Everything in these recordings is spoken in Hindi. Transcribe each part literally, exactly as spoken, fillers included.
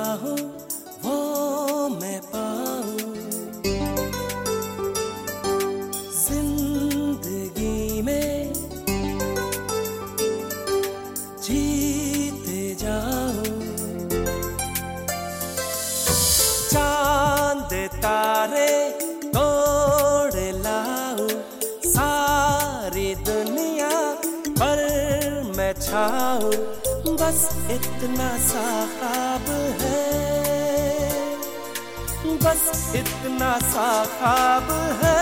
चाहूं वो मैं पाऊं, जिंदगी में जीते जाऊं। चांद तारे तोड़ लाऊं, सारी दुनिया पर मैं छाऊं, बस इतना सा ख्वाब है, बस इतना सा ख्वाब है।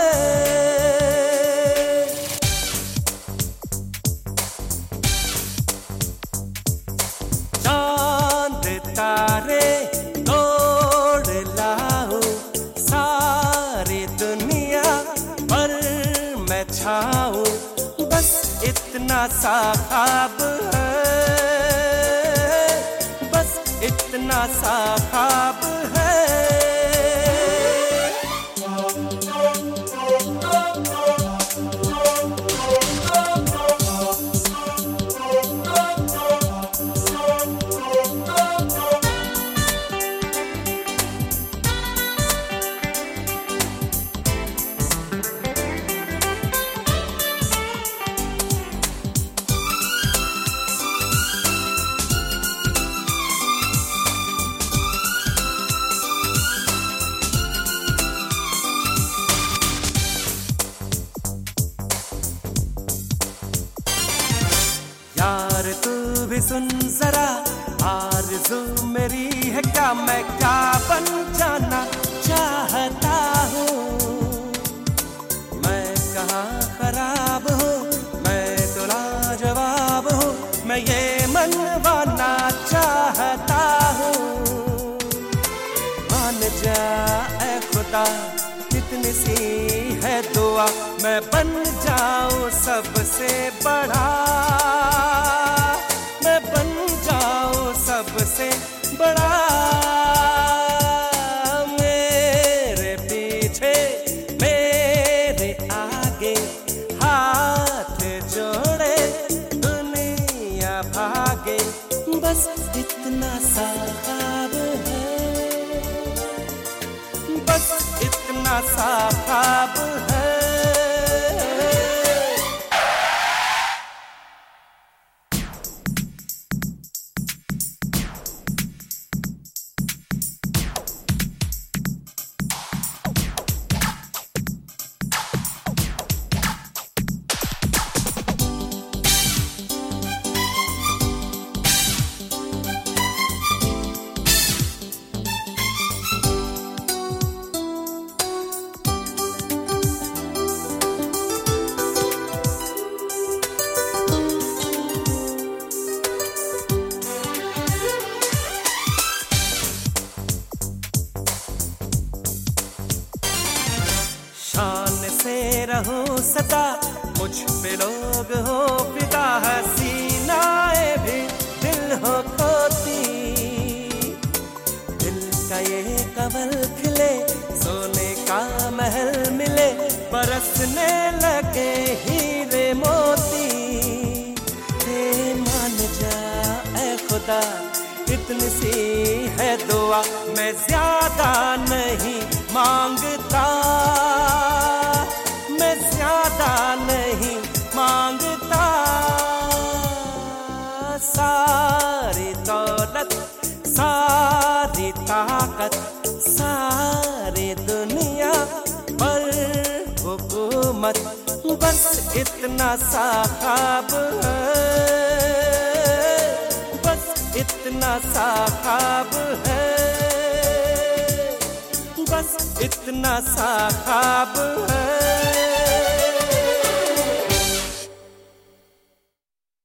चांद तारे तोड़ लाऊं, सारी दुनिया पर मैं छाऊं, बस इतना सा ख्वाब है, इतना सा ख्वाब है। यार तू भी सुन जरा, आरज़ू मेरी है क्या, मैं क्या बन जाना चाहता हूँ। मैं कहाँ खराब हूँ, मैं तो लाजवाब हूँ, मैं ये मनवाना चाहता हूँ। मान जा ऐ खुदा, कितनी सी है दुआ, मैं बन जाऊं सबसे बड़ा, मैं बन जाऊं सबसे बड़ा। मेरे पीछे मेरे आगे हाथ जोड़े दुनिया भागे, बस इतना सा ख्वाब है, बस इतना सा ख्वाब है। शान से रहूं सदा, मुझ पे लोग हो फिदा, हसीनाएं भी दिल हो खोती। दिल का ये कमल खिले, सोने का महल मिले, बरसने लगे हीरे मोती। हे मान जा ऐ खुदा, इतनी सी है दुआ, मैं ज्यादा नहीं मांगता, मैं ज्यादा नहीं मांगता। सारी दौलत, सारी ताकत, सारी दुनिया पर हुकूमत, बस इतना सा ख्वाब है, बस इतना सा ख्वाब है, बस इतना सा ख्वाब है।